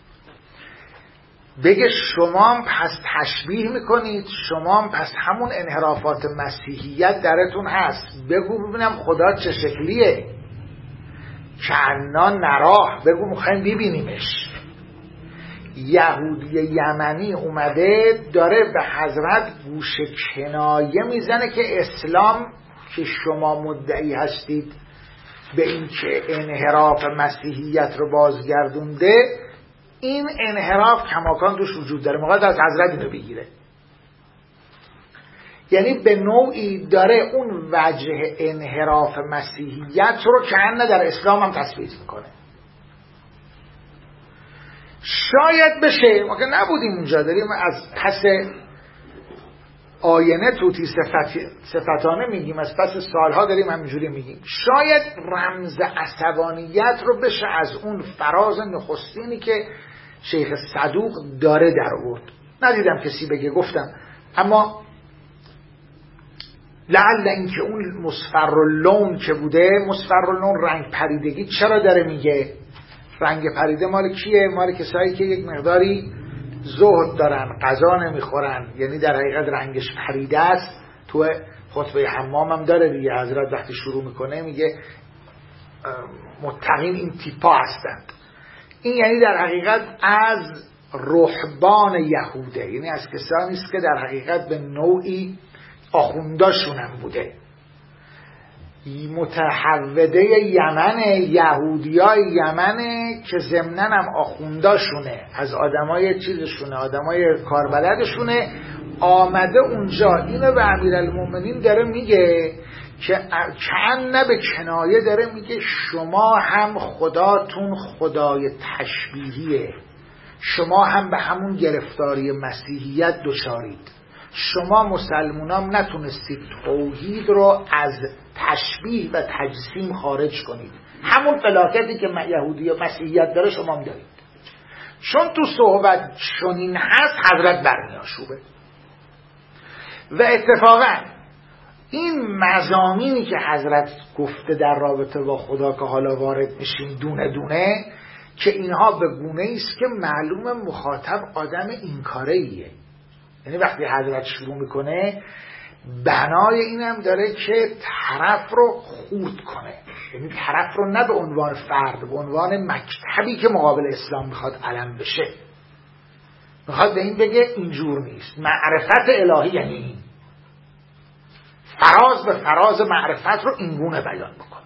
بگه شما پس تشبیه میکنید، شما پس همون انحرافات مسیحیت درتون هست، بگو ببینم خدا چه شکلیه، کأننا نراه، بگو میخوایم ببینیمش. یهودی یمنی اومده داره به حضرت گوشه کنایه میزنه که اسلام که شما مدعی هستید به این که انحراف مسیحیت رو بازگردونده، این انحراف کماکان توش وجود داره، میخواد از حضرت اینو بگیره. یعنی به نوعی داره اون وجه انحراف مسیحیت رو که نه در اسلام هم تثبیت میکنه. شاید بشه، ما که نبودیم اونجا، داریم از پس آینه توتی صفتانه میگیم، از پس سالها داریم همینجوری میگیم. شاید رمز عصبانیت رو بشه از اون فراز نخستینی که شیخ صدوق داره در آورد. ندیدم کسی بگه، گفتم، اما لعل اینکه اون مصفراللون که بوده، مصفراللون رنگ پریدگی چرا داره میگه؟ رنگ پریده مال کیه؟ مال کسایی که یک مقداری زهد دارن، غذا نمیخورن، یعنی در حقیقت رنگش پریده است. تو خطبه حمام هم داره دیگه، حضرت وقتی شروع میکنه میگه متقین این تیپا هستند. این یعنی در حقیقت از رهبان یهوده، یعنی از کسانی است که در حقیقت به نوعی آخونداشون هم بوده، متحوده یمنه، یهودیای یمنه که ضمناً هم آخونداشونه، از آدمای چیزشونه، آدمای کاربلدشونه، آمده اونجا اینو به امیرالمومنین داره میگه که نه به کنایه داره میگه شما هم خداتون خدای تشبیهیه، شما هم به همون گرفتاری مسیحیت دچارید، شما مسلمانان نتونستید توحید رو از تشبیه و تجسیم خارج کنید، همون فلاکتی که یهودی و مسیحیت داره شما هم دارید. چون تو صحبت چنین هست حضرت برمی‌آشوبه. و اتفاقا این مضامینی که حضرت گفته در رابطه با خدا که حالا وارد میشیم دونه دونه، که اینها به گونه ایست که معلوم مخاطب آدم این کاره ایه. یعنی وقتی حضرت شروع میکنه بنای اینم داره که طرف رو خورد کنه، یعنی طرف رو نه به عنوان فرد، به عنوان مکتبی که مقابل اسلام میخواد علم بشه، میخواد به این بگه اینجور نیست. معرفت الهی یعنی این، فراز به فراز معرفت رو اینگونه بیان بکنه.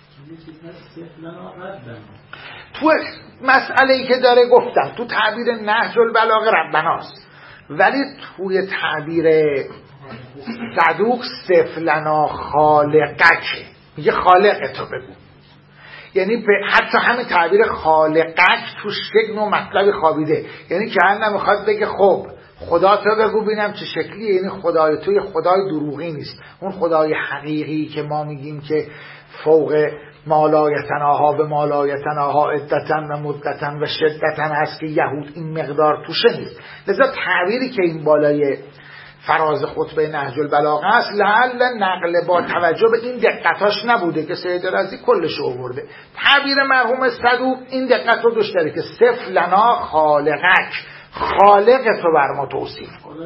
تو مسئله‌ای که داره گفتم تو تعبیر نهج البلاغه ربناست، ولی توی تعبیر صدوق سفلنا خالقک میگه خالق تو بگو. یعنی حتی همین تعبیر خالقک توش یک نوع مطلبی خوابیده، یعنی که هم نمیخواد بگه خب خدا تو بگو ببینم چه شکلیه، یعنی خدای تو خدای دروغی نیست، اون خدای حقیقی که ما میگیم که فوق مالایتناها به مالایتناها عدتن و مدتن و شدتن هست که یهود این مقدار توشه نیست. لذا تعبیری که این بالای فراز خطبه نهج البلاغه است لعل نقل با توجه به این دقتاش نبوده که سید رازی کلش آورده. تعبیر مرحوم صدوق این دقت رو داشت داره که صف لنا خالقک، خالق تو بر ما توصیف کن.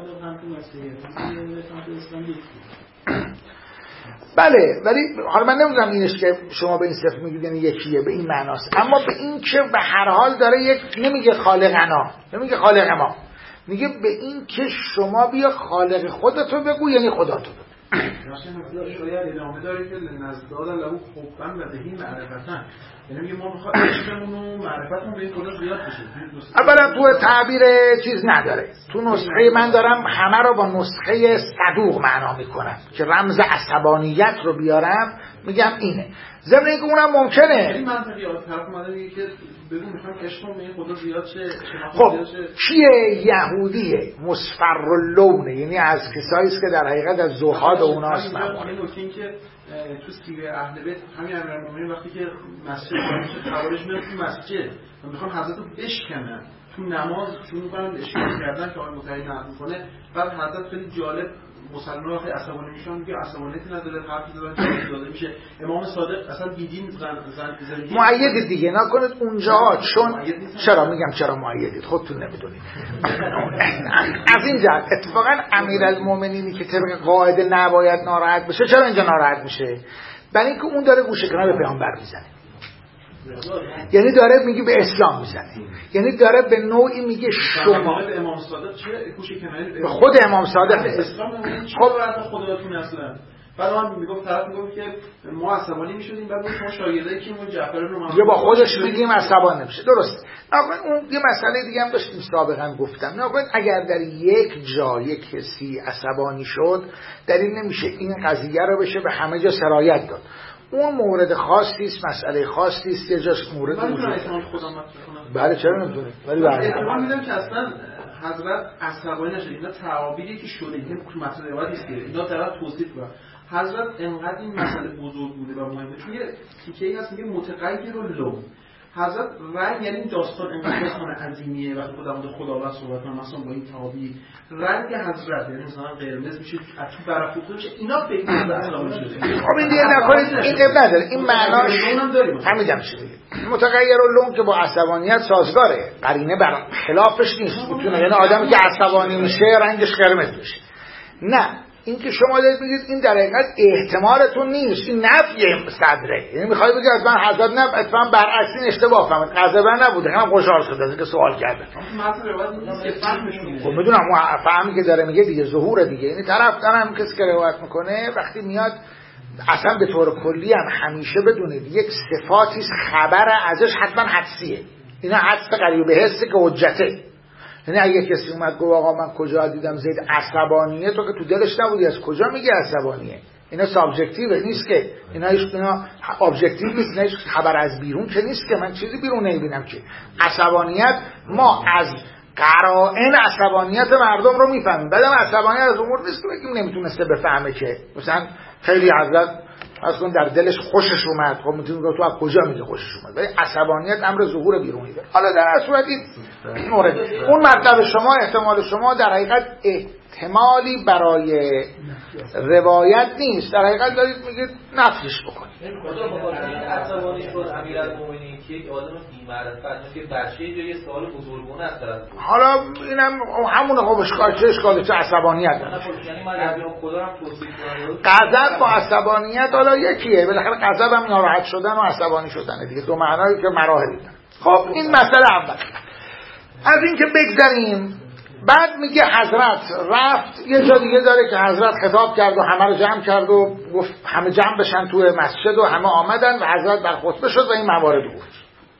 بله، ولی حالا من نمیدونم اینش که شما به این صفت میگید یعنی یکیه، به این معناست، اما به این که به هر حال داره یک نمیگه خالقنا، نمیگه خالق ما، میگه به این که شما بیا خالق خودتو بگو، یعنی خدا تو بگو. شاید ادامه داره که نزداد لهو خوبن و بهی معرفتن، یعنی میگه ما میخواد عشقمون و معرفتمون به این خدا زیاد بشه. اولا تو تعبیر چیز نداره، تو نسخه من دارم همه رو با نسخه صدوق معنا میکنم که رمز عصبانیت رو بیارم، میگم اینه. ضمن اینکه اونم ممکنه یعنی منطقی طرف اومده میگه که بگو میخوام عشقمون به این خدا زیاد شه. خب کیه؟ یهودیه مصفراللونه، یعنی از کسایی است که در حقیقت از زهاد اوناست. این نکته که تو سیره اهل بیت همین امیرالمومنین وقتی که مسجد خوارج میاد تو مسجد و میخوان حضرت رو بشکنن تو نماز شروع میکنن اشکال کردن که آقای متحد نقل میکنه، بعد حضرت خیلی جالب مسلمان وقتی عصبانی میشن میگه عصبانیتی نداره، حرفی دادن داده میشه. امام صادق اصلا بیدین زن مؤید دیگه نکنید اونجا، چون چرا میگم چرا مؤیدید خودتون نمیدونید. از این جهت اتفاقا امیرالمومنینی که طبق قاعده نباید ناراحت بشه چرا اینجا ناراحت میشه؟ برای اینکه اون داره گوشه کنار به پیامبر میزنه. یعنی داره میگه به اسلام میزنه، یعنی داره به نوعی میگه شما به امام صادق چه کوچه کنایه به خود امام صادق اسلام خب خداتون اصلا. بعد من میگفت طرف میگفت که ما عصبانی میشدیم، بعد شما شاگردایی که اون جعفر رو دیگه با خودش میگیم عصبانی نمیشه. درست. اون یه مسئله دیگه هم داشتیم سابقا گفتم، اگر در یک جای کسی عصبانی شد دلیل نمیشه این قضیه رو بشه به همه جا سرایت داد. اون مورد خاصی است، مسئله خاصی است، یه جاش مورد بله چرا نمیتونه، ولی احتمال میدم که اصلا حضرت عصبانی نشد. اینا تعابیری که شده این تو متن روایت نیست، اینا طرف توصیف کنه. حضرت انقدر این مسئله بزرگ بوده و مهمه، چون یه تیکه‌ای هست میگه متغیر لون. حضرت رنگ، یعنی داستان انقدر داستان عظیمیه وقتی خودمون خداوند صحبت کنه مثلا با این تعابیر، رنگ حضرت یعنی مثلا قرمز میشه، از تو برافروخته میشه، اینا فکر کنم اسلام شده. خب این دیگه نکنید، این اب نداره، این معناش همین میشه دیگه. متغیر لون که با عصبانیت سازگاره، قرینه بر خلافش نیست. میتونه یعنی آدمی که عصبانی میشه رنگش قرمز بشه. نه، این که شما دارید میگید این در حقیقت احتمالتون نیست، این نفی صدره. یعنی میخوای بگی از من حضرت نه اتفاقا برعکس این اشتباه فهمید، غضبان نبوده، هم خوشحال شده از اینکه سوال کرده. خب میدونم اون فهمی که داره میگه دیگه ظهور دیگه، یعنی طرف هم کسی که روایت میکنه وقتی میاد اصلا به طور کلی هم همیشه بدونید یک صفاتی خبر ازش حتما حدسیه. اینا حدس قریب به حسی که حجته. یعنی اگه کسی اومد گفت آقا من کجا دیدم زید عصبانیه، تو که تو دلش نبودی از کجا میگه عصبانیه؟ اینا سابجکتیوه نیست که، اینا ابجکتیو نیست، نه خبر از بیرون که نیست که من چیزی بیرون نمیبینم که. عصبانیت ما از قرائن عصبانیت مردم رو میفهمیم. بعدم عصبانیت از امور نیست که بگیم نمیتونسته بفهمه که مثلا خیلی حضرت اصلا در دلش خوشش اومد، خب میتونیم تو از کجا میگه خوشش اومد؟ ولی عصبانیت امر ظهور بیرونی داره. حالا در هر صورت این مورد اون مطلب شما، احتمال شما در حقیقت احتمالی برای روایت نیست، در حقیقت دارید میگید نفیش بکنید. خدا بخاطر این عصبانی شد امیرالمومنین که یک آدم بی‌معرفت که بچه یه سوال بزرگونه از طرف بود. حالا اینم همون خب اشکال چه عصبانیت داره. یعنی من از خدا هم توصیف کنم غضب با عصبانیت حالا یکیه، بالاخره غضب هم ناراحت شدن و عصبانی شدن دیگه، دو معنایی که مراحلی داره. خب این مسئله اول. از این که بگذریم، بعد میگه حضرت رفت یه جا دیگه داره که حضرت خطاب کرد و همه رو جمع کرد و گفت همه جمع بشن توی مسجد و همه آمدن و حضرت در خطبه شد و این موارد گفت.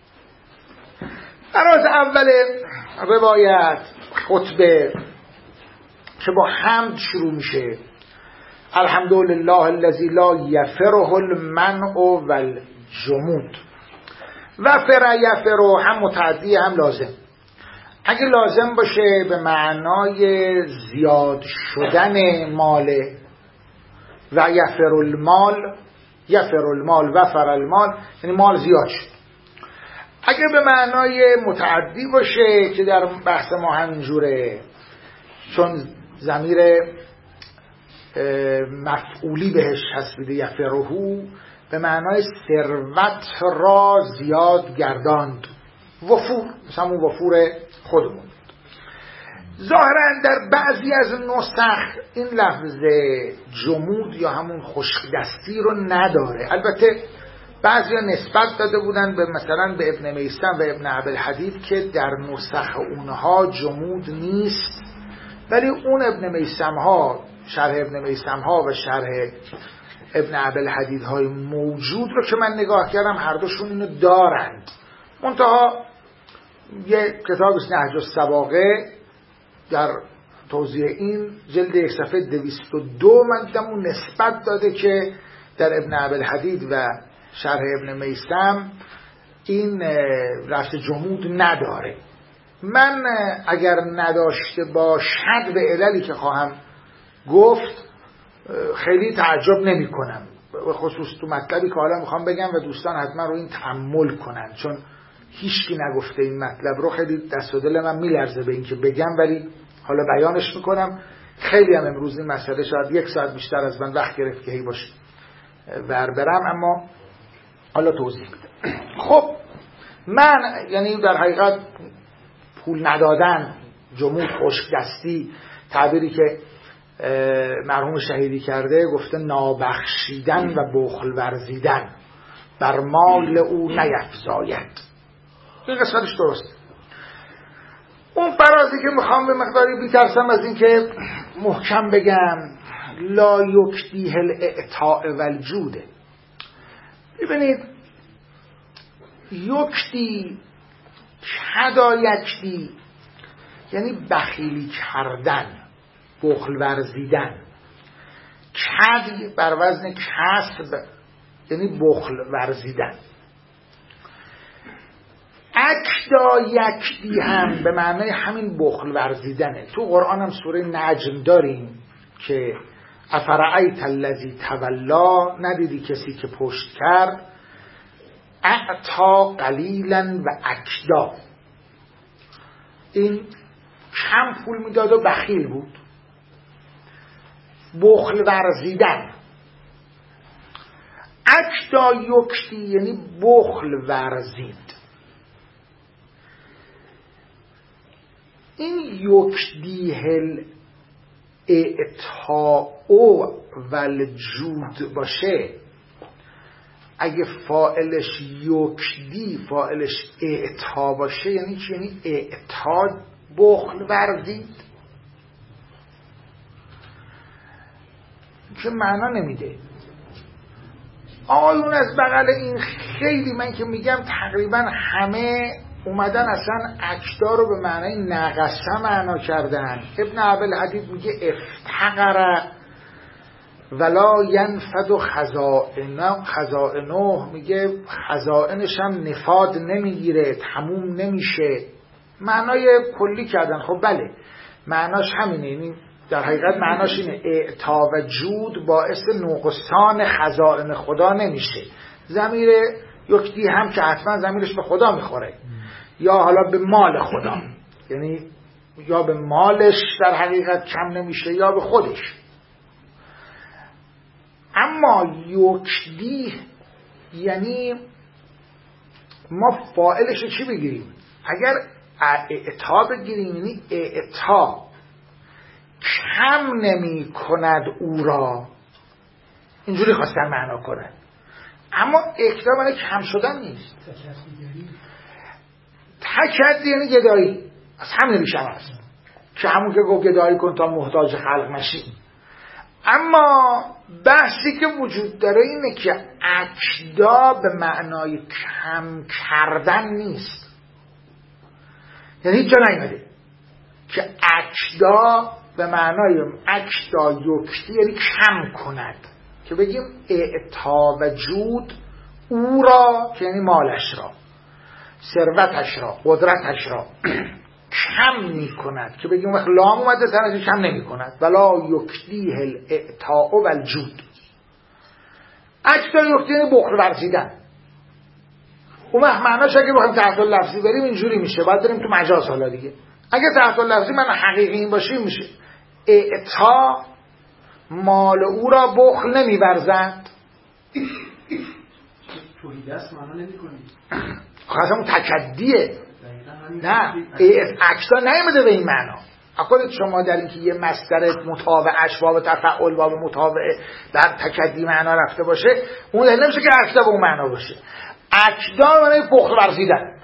فراز اول روایت خطبه که با حمد شروع میشه، الحمدلله الذی لا یفره المنع والجمود. وفر یفر هم متعدی هم لازم. اگه لازم باشه به معنای زیاد شدن ماله و یفر المال وفر المال، یعنی مال زیاد شد. اگه به معنای متعدی باشه که در بحث ما همینجوره، چون ضمیر مفعولی بهش حسبیده یفرهو، به معنای ثروت را زیاد گرداند، وفور، مثلا اون وفور خودمون. ظاهرا در بعضی از نسخ این لفظ جمود یا همون خشکدستی رو نداره. البته بعضی ها نسبت داده بودن به مثلا به ابن میثم و ابن ابوالحدید که در نسخ اونها جمود نیست، ولی اون ابن میثم ها، شرح ابن میثم ها و شرح ابن ابوالحدید های موجود رو که من نگاه کردم هر دوشون اینو دارند. منتها یه کتاب است نهج السواقه در توضیح این جلد 1 صفحه 202 من دیدم اون نسبت داده که در ابن ابوالحدید و شرح ابن میثم این لفظ جمود نداره. من اگر نداشته باشد به عللی که خواهم گفت خیلی تعجب نمی کنم، به خصوص تو مطلبی که حالا میخوام بگم و دوستان حتما رو این تأمل کنن، چون هیچکی نگفته این مطلب رو. خیلی دست و دل من میلرزه به این که بگم، ولی حالا بیانش میکنم. خیلی هم امروز این مسئله شاید 1 ساعت بیشتر از من وقت گرفت که هی باشه برم، اما حالا توضیح میدم. خب من یعنی در حقیقت پول ندادن، جمود، خشکدستی، تعبیری که مرحوم شهیدی کرده، گفته نابخشیدن و بخل ورزیدن. بر مال او نیفزاید. این قسمتش درست. اون فرازی که میخوام به مقداری بیترسم از این که محکم بگم لا یکدیه الاعطاء والجود. ببینید یکدی کدا یکدی یعنی بخیلی کردن، بخل ورزیدن. کد بر وزن کسب یعنی بخل ورزیدن. اکدا یکدی هم به معنای همین بخل ورزیدنه. تو قرآن هم سوره نجم داریم که افرأیت الذی تولا، ندیدی کسی که پشت کرد، اعطا قلیلا و اکدا، این کم پول میداد و بخیل بود. بخل ورزیدن. اکدا یکدی یعنی بخل ورزید. این یکدیه الاعطاء والجود باشه، اگه فاعلش یکدی فاعلش اعطا باشه یعنی چی؟ یعنی اعطا بخل ورزید که معنا نمیده. آقایون از بغل این خیلی، من که میگم تقریبا همه اومدن اصلا اکدا رو به معنای نقصه معنا کردن. ابن عبدالحدید میگه افتقر ولا ینفد خزائنه، میگه خزائنش هم نفاد نمیگیره، تموم نمیشه. معنای کلی کردن. خب بله معناش همینه، یعنی در حقیقت معناش اینه اعطا و جود باعث نقصان خزائن خدا نمیشه. ضمیر یکدی هم که حتما ضمیرش به خدا میخوره، یا حالا به مال خدا، یعنی یا به مالش در حقیقت کم نمیشه یا به خودش. اما یکدی یعنی ما فاعلش رو چی بگیریم؟ اگر اعطا بگیریم یعنی اعطا کم نمی کند او را، اینجوری خواستن معنا کنن. اما اکدا معنی کم شدن نیست. تکدی یعنی گدایی، از همین ریشه هست که همون که گفت گدایی کن تا محتاج خلق نشی. اما بحثی که وجود داره اینه که اکدا به معنای کم کردن نیست. یعنی هیچ جا نیمده که اکدا به معنای اکدا یکدی یعنی کم کند، که بگیم اعطا و جود او را، که یعنی مالش را، ثروتش را، قدرتش را کم می کند، که بگیم وقت لام اومده تنش کم نمی کند. ولا یکدیه الاعطاء والجود. اکدا یکدی یعنی بخل ورزیدن. اون وقت معناش اگه بخوایم تحت لفظی بریم اینجوری میشه، باید بریم تو مجاز. حالا دیگه اگه تحت لفظی من حقیقی این باشیم میشه اعطا مال او را بخل نمی ورزد. توحید است معنا نمی‌کنی. خواستم اون تکدیه. نه اکدا نیامده به این معنا. خودت شما در اینکه یه مصدر متابعش باب تفعل باب متابعه در تکدی معنا رفته باشه، اون دلیل نمیشه که اکدا به اون معنا باشه. اکدا معنی بخل ورزیدن.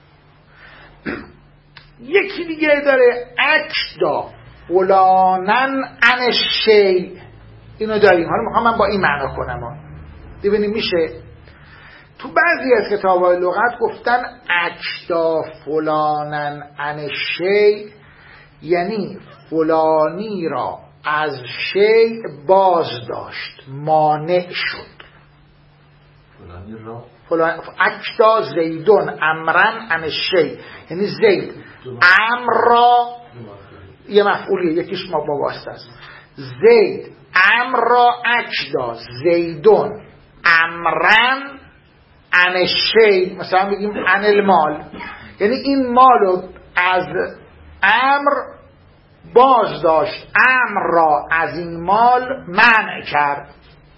یکی دیگه داره اکدا فلانن عن شیء، اینو داریم. حالا میخوام من با این معنا کنم ببینیم میشه. تو بعضی از کتاب‌های لغت گفتن اکدا فلانن عن شیء یعنی فلانی را از شیء باز داشت، مانع شد. فلانی را اکدا زیدون امرن عن شیء یعنی زید امر را، یه مفعولیه یکیش ما با واسطه است. زید امر را اکدا زیدون امرن عن شیء، مثلا بگیم عن المال، یعنی این مالو از امر باز داشت، امر را از این مال منع کرد.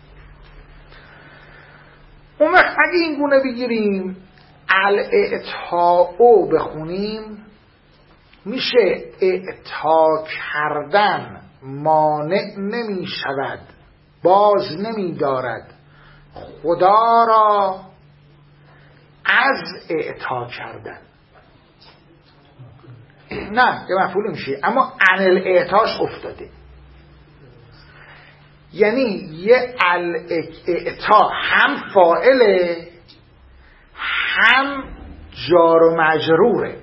اون وقت اگه این گونه بگیریم الاعطاء بخونیم میشه اعطا کردن مانع نمی شود، باز نمی دارد خدا را از اعطا کردن، نه یه مفعول میشه، اما عن الاعطاش افتاده. یعنی یه الاعطا هم فاعله هم جار و مجروره.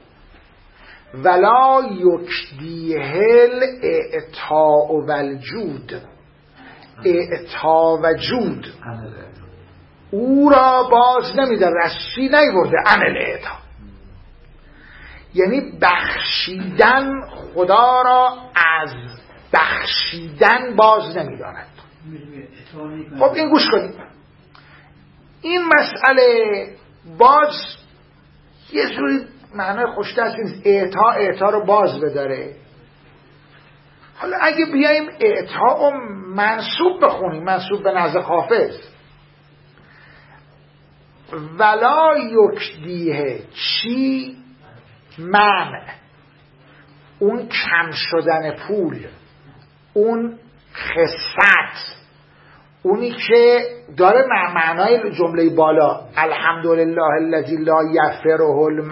ولا یکدیه الاعطاء و الجود، اعطا و جود او را باز نمیده، رشی نیورده عن الاعطا، یعنی بخشیدن خدا را از بخشیدن باز نمیدارد. خب این گوش کنید، این مسئله باز یه جوری معنای خوش‌دست نیست. اعطا رو باز بداره. حالا اگه بیاییم اعطا و منصوب بخونیم، منصوب به نزد حافظ، ولا یکدیه چی؟ منع، اون کم شدن پول، اون خست، اونی که داره معنای جمله بالا الحمدلله الذی لا یفره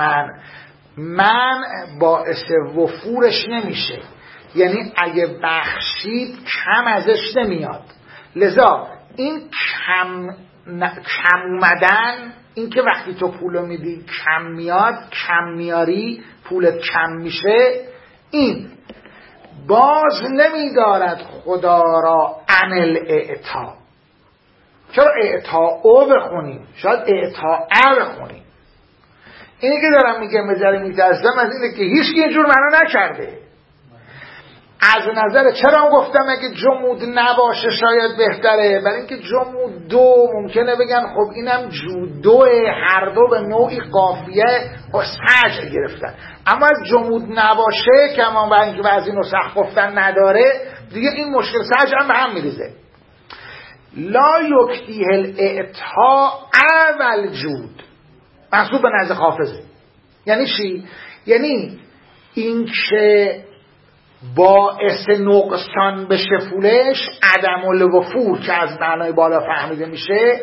من باعث وفورش نمیشه، یعنی اگه بخشید کم ازش نمیاد. لذا این کم اومدن، این که وقتی تو پولو میدی کم میاد، کم میاری پولت کم میشه، این باز نمیدارد خدا را عن الاعطا. چرا اعطا او بخونیم؟ شاید اعطا بخونیم. اینی که دارم میگم بذاری میترسم از اینه که هیچ که اینجور معنا نکرده. از نظر چرا گفتم اگه جمود نباشه شاید بهتره، برای اینکه جمود دو ممکنه بگن خب اینم جودو، هر دو به نوعی قافیه و سجع گرفتن، اما از جمود نباشه که اما برای اینکه بعضی نسخ گفتن نداره دیگه این مشکل سجع هم به هم میریزه. لا یکدیه الاعطاء و الجود منصوب به نزد حافظه. یعنی چی؟ یعنی این که باعث نقصان بشه پولش، عدم الوفور که از معنای بالا فهمیده میشه،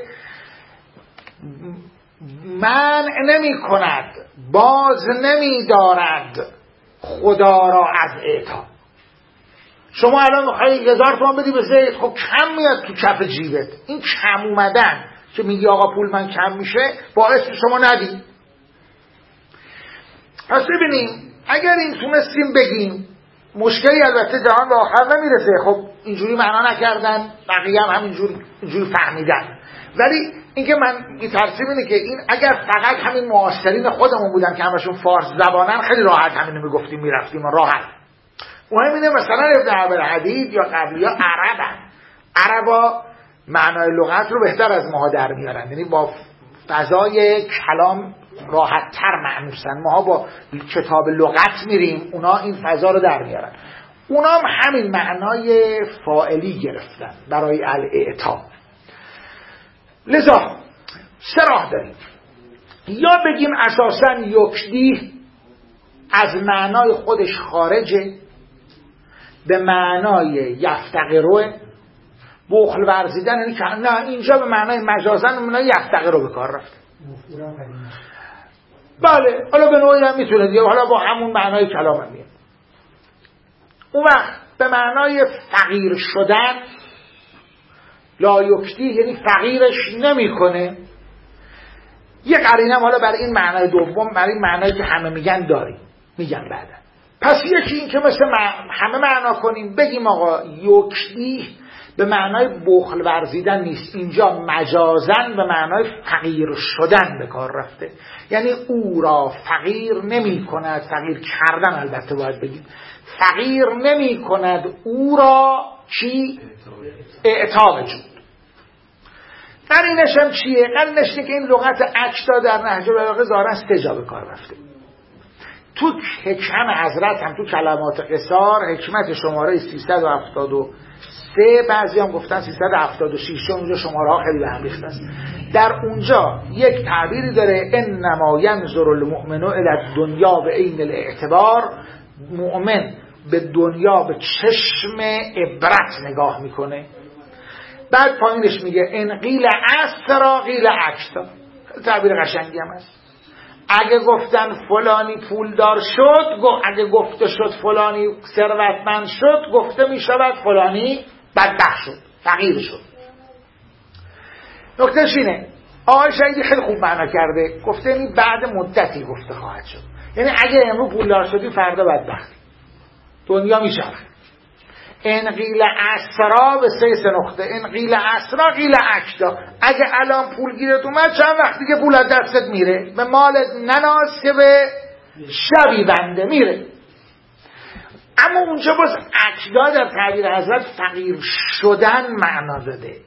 منع نمی کند، باز نمی دارد خدا را از اعطا. شما الان میخوایی 1000 تومان بدی به زید، خب کم میاد تو کف جیبت. این کم اومدن که میگی آقا پول من کم میشه باعث شما ندی. پس ببینیم اگر این تونستیم بگیم مشکلی البته جهان به آخر نمیرسه. خب اینجوری معنا نکردن، بقیه هم اینجوری فهمیدن، ولی اینکه من ترسیم اینه که این اگر فقط همین معاصرین خودمون بودن که همشون فارس زبانن خیلی راحت همینو میگفتیم میرفتیم راحت. مهم اینه مثلا ابن عبدالحدید یا قبلی‌ها عربا معنای لغت رو بهتر از ماها در میارن، یعنی با فضای کلام راحت تر معنوسن. ماها با کتاب لغت میریم، اونا این فضا رو در میارن. اونا هم همین معنای فاعلی گرفتن برای الاعطا. لذا سه راه داریم، یا بگیم اساساً یکدی از معنای خودش خارجه، به معنای یفتقرو، بخل ورزیدن، یعنی که نه اینجا به معنای مجازن معنای یفتقرو به کار رفته. بله حالا به نوعی هم میتونه دیگه، حالا با همون معنای کلام هم میاد. اون وقت به معنای فقیر شدن، لا یکدی یعنی فقیرش نمیکنه. یه قرینه حالا برای این معنای دوم، برای این معنایی که همه میگن داریم، میگن بعدا. پس یکی این که مثل همه معنا کنیم بگیم آقا یکدی به معنای بخل ورزیدن نیست، اینجا مجازن به معنای فقیر شدن به کار رفته، یعنی او را فقیر نمی کند، فقیر کردن البته باید بگیم، فقیر نمی کند او را چی؟ اعطا وجود. قرینش هم چیه؟ قرینش که این لغت اکتا در نهج البلاغه ظاهرا 3 جا به کار رفته. تو حکم حضرت هم تو کلمات قصار حکمت شماره 373، بعضی هم گفتن 376، چون اونجا شماره ها خیلی به هم ریخته است. در اونجا یک تعبیری داره انما ینظر المؤمن الی الدنیا بعین الاعتبار، مؤمن به دنیا به چشم عبرت نگاه میکنه. بعد پایینش میگه ان قیل اسرا قیل اکتا، تعبیر قشنگی هم هست. اگه گفتن فلانی پولدار شد، اگه گفته شد فلانی ثروتمند شد، گفته می شود فلانی بدبخت شد، فقیر شد. نکتهش اینه، آقای شهیدی خیلی خوب معنا کرده، گفته این بعد مدتی گفته خواهد شد. یعنی اگه امروز پولدار شدی فردا بدبختی، دنیا میچرخه. ان قیل اسرا به 3 نقطه، ان قیل اسرا قیل اکدا. اگه الان پول گیرت اومد چند وقتی که پول از دستت میره، به مالت نناز که به شبی بنده میره. اما اونجا باز اکدا در تعبیر حضرت فقیر شدن معنا داده،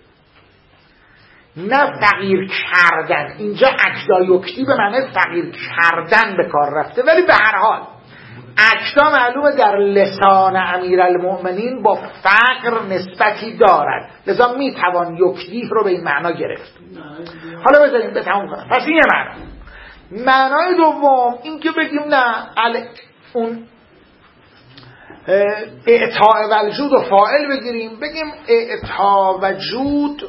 نه فقیر کردن. اینجا اکدا یکتی به معنی فقیر کردن به کار رفته، ولی به هر حال اکدا معلومه در لسان امیرالمؤمنین با فقر نسبتی دارد، لذا میتوان یکدیه رو به این معنا گرفت. حالا بذاریم به تموم کنم. پس این یه معنا. معنای دوم این که بگیم نه اون اعطاء و الجود و فاعل بگیریم، بگیم اعطاء و جود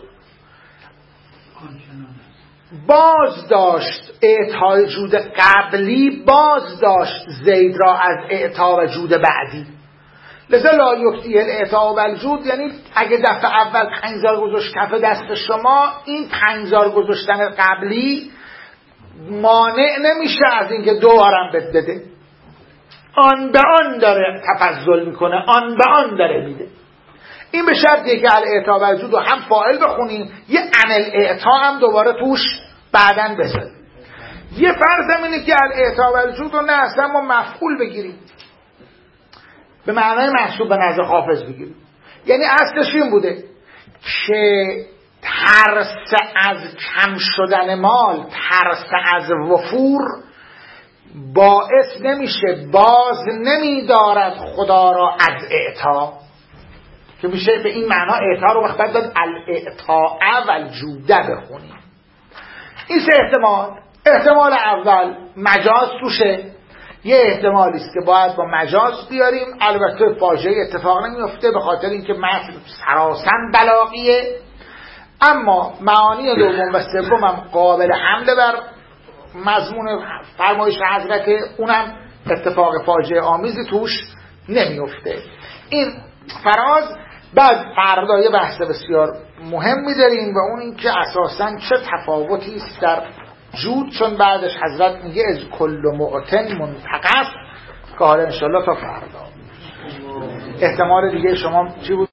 باز داشت، اعطای جود قبلی باز داشت زید را از اعطا و جود بعدی. لذا لا یکتی الاعطا و الجود، یعنی اگه دفعه اول 5000 گذاشت کف دست شما، این 5000 گذاشتن قبلی مانع نمیشه از اینکه 2 بارم بده. آن به آن داره تفضل میکنه، آن به آن داره میده. این به شرطیه که الاعطا و الجود رو هم فاعل بخونیم، یه عمل اعطا هم دوباره توش بعدن بذاریم. یه فرض اینه که الاعطا و الجود رو نه اصلا ما مفعول بگیریم، به معنای محسوب به نظر حافظ بگیریم. یعنی اصلش این بوده که ترس از کم شدن مال، ترس از وفور باعث نمیشه، باز نمیدارد خدا را از اعطا، که میشه به این معنا اعطا رو وقت بعد داد الاعطاء و الجوده بخونیم. این 3 احتمال. احتمال اول مجاز توشه، یه احتمالی است که باید با مجاز بیاریم، البته فاجعه اتفاق نمیفته به خاطر اینکه متن سراسن بلاغیه. اما معانی دوم و سوم هم قابل حمله بر مضمون فرمایش حضرت، اونم اتفاق فاجعه آمیزی توش نمیفته. این فراز. بعد فردا یه بحث بسیار مهم داریم و اون این که اساساً چه تفاوتی است در جود، چون بعدش حضرت میگه از کل معتن منتقص، که حالا انشالله تا فردا. احتمال دیگه شما چی بود؟